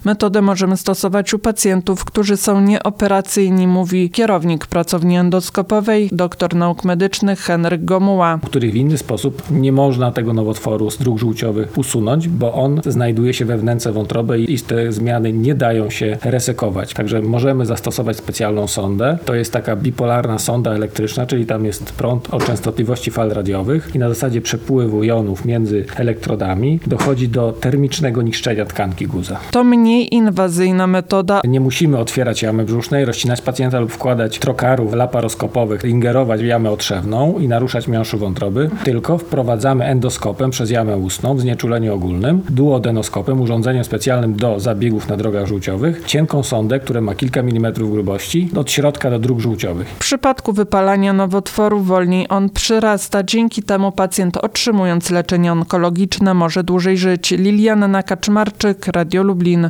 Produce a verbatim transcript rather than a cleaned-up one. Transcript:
Metodę możemy stosować u pacjentów, którzy są nieoperacyjni, mówi kierownik pracowni endoskopowej, doktor nauk medycznych Henryk Gomuła. W których w inny sposób nie można tego nowotworu z dróg żółciowych usunąć, bo on znajduje się we wnętrze wątroby i te zmiany nie dają się resekować. Także możemy zastosować specjalną sondę. To jest taka bipolarna sonda elektryczna, czyli tam jest prąd o częstotliwości fal radiowych i na zasadzie przepływu jonów między elektrodami dochodzi do termicznego niszczenia tkanki guza. To mniej inwazyjna metoda. Nie musimy otwierać jamy brzusznej, rozcinać pacjenta lub wkładać trokarów laparoskopowych, ingerować w jamę otrzewną i naruszać miąższu wątroby, tylko wprowadzamy endoskopem przez jamę ustną w znieczuleniu ogólnym, duodenoskopem, urządzeniem specjalnym do zabiegów na drogach żółciowych, cienką sondę, która ma kilka milimetrów grubości, od środka do dróg żółciowych. W przypadku wypalania nowotworu wolniej on przyrasta. Dzięki temu pacjent, otrzymując leczenie onkologiczne, może dłużej żyć. Lilianna Kaczmarczyk, Radio Lublin.